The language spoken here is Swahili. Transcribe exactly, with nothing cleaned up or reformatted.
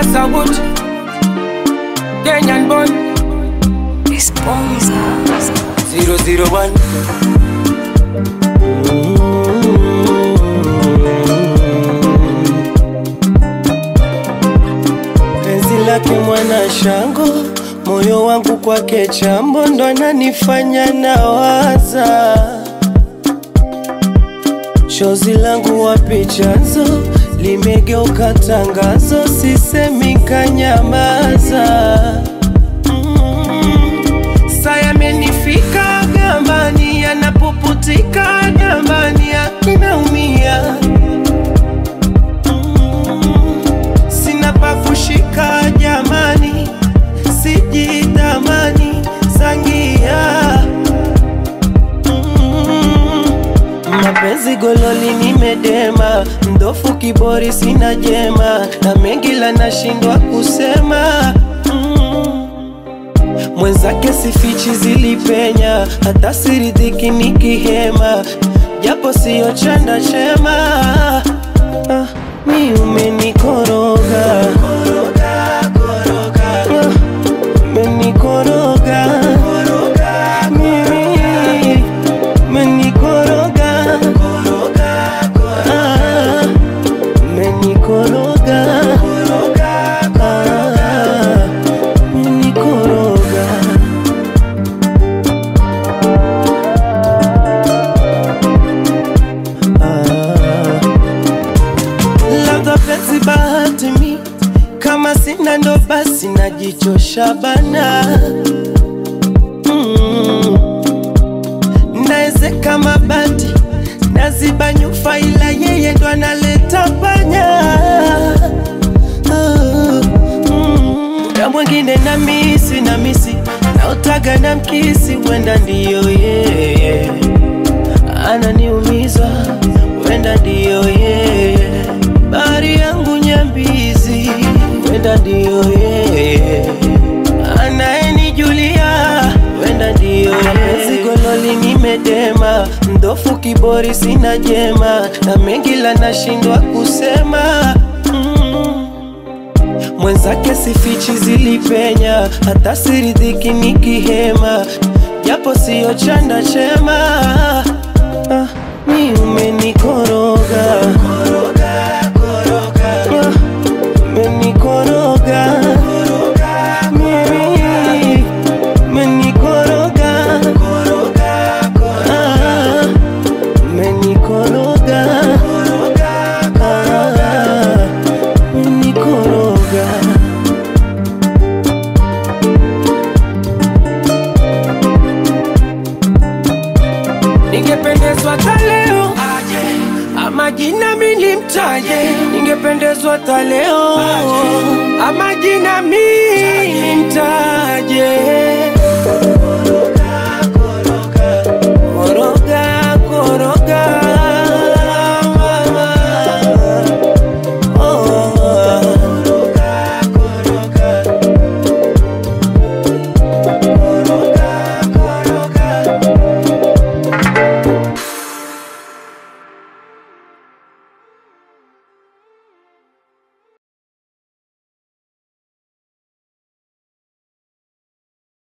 Wood, Kenyan born, zero zero one. Penzi lake mwana shango, moyo wangu kwake chambo, ndo ananifanya nawaza. Chozi langu wapi chanzo, limegeuka tangazo, sisemi kanyamaza. mm. Saya menifika gambani, yanapuputika gambani, ninaumia. mm. Sina pa kushika jamani, sijidhamani sangia. Mapenzi gololi nimedema, mdofu kibori sina jema, na mengi la nashindwa kusema. mm. Mwenzake sifichi zilipenya, hata siridhiki nikihema, japo siyo chanda chema. ah, Mi umenikoroga, koroga, koroga. ah, Umenikoroga, koroga, mimi umenikoroga. Kama sina ndo basi najichosha bana. mm. Naezeka mabati, naziba nyufa, ila yeye ndo analeta panya. Muda mwingine na misi na misi, naotaga na mkisi, wenda ndiyo yeye ananiumiza, wenda ndiyo yeye bahari yangu nyambizi, wenda ndiyo yeye anayenijulia, wenda ndiyo yeye. Gololi nimedema, mdofu kibori sina jema, na mengi la nashindwa kusema. mm. Mwenzake sifichi zilipenya, hata siridhiki nikihema, japo siyo chanda chema. ah, Mi umenikoroga, koroga, koroga. ah, Umenikoroga, koroga, mimi umenikoroga, koroga, koroga. ah, Umenikoroga, koroga, koroga. Umenikoroga. Ningependezwa taleo aje, ama jina mimi mtaje. Ningependezwa taleo aje, ama jina mimi mtaje.